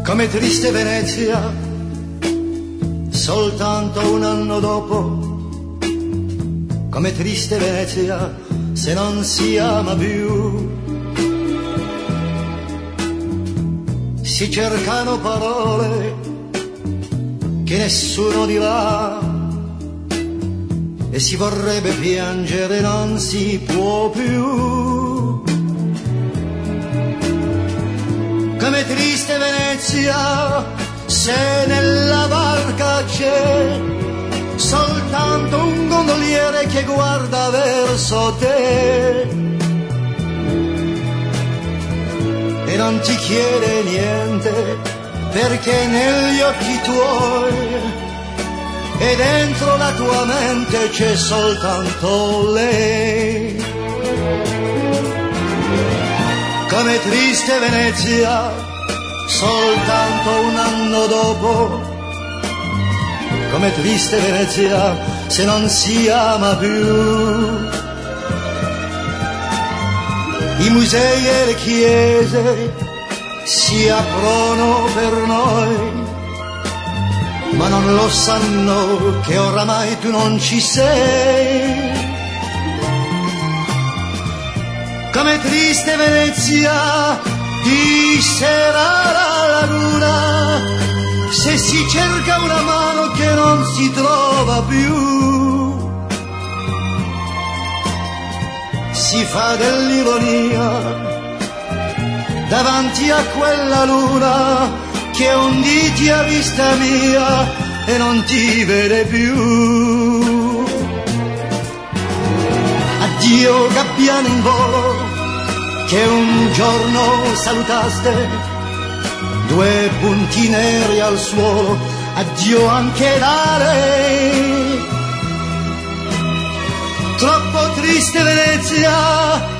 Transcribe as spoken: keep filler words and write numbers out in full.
Come triste Venezia, soltanto un anno dopo. Come triste Venezia, se non si ama più. Si cercano parole che nessuno dirà e si vorrebbe piangere, non si può più. Come triste Venezia, se nella barca c'è soltanto un gondoliere che guarda verso te e non ti chiede niente, perché negli occhi tuoi e dentro la tua mente c'è soltanto lei. Come triste Venezia, soltanto un anno dopo. Come triste Venezia, se non si ama più. I musei e le chiese si aprono per noi, ma non lo sanno che oramai tu non ci sei. Come triste Venezia, di sera la luna, se si cerca una mano che non si trova più. Si fa dell'ironia davanti a quella luna che un dì ti ha vista mia e non ti vede più. Addio gabbiano in volo che un giorno salutaste, due punti neri al suolo, addio anche da lei. Troppo triste Venezia,